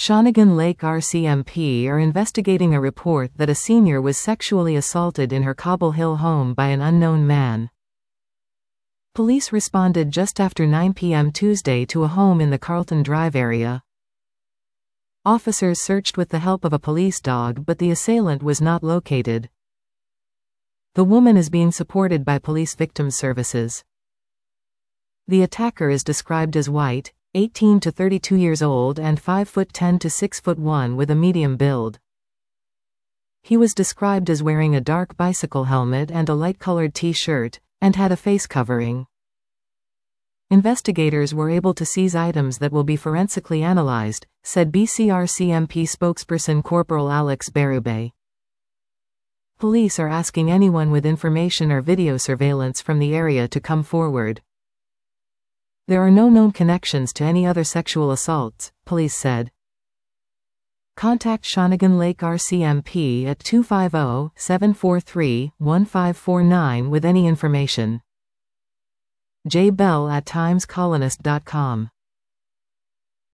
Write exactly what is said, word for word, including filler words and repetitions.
Shawnigan Lake R C M P are investigating a report that a senior was sexually assaulted in her Cobble Hill home by an unknown man. Police responded just after nine p m Tuesday to a home in the Carlton Drive area. Officers searched with the help of a police dog, but the assailant was not located. The woman is being supported by Police Victims Services. The attacker is described as white, eighteen to thirty-two years old and five foot ten to six foot one with a medium build. He was described as wearing a dark bicycle helmet and a light-colored t-shirt, and had a face covering. Investigators were able to seize items that will be forensically analyzed, said B C R C M P spokesperson Corporal Alex Berube. Police are asking anyone with information or video surveillance from the area to come forward. There are no known connections to any other sexual assaults, police said. Contact Shawnigan Lake R C M P at two five zero, seven four three, one five four nine with any information. J Bell at times colonist dot com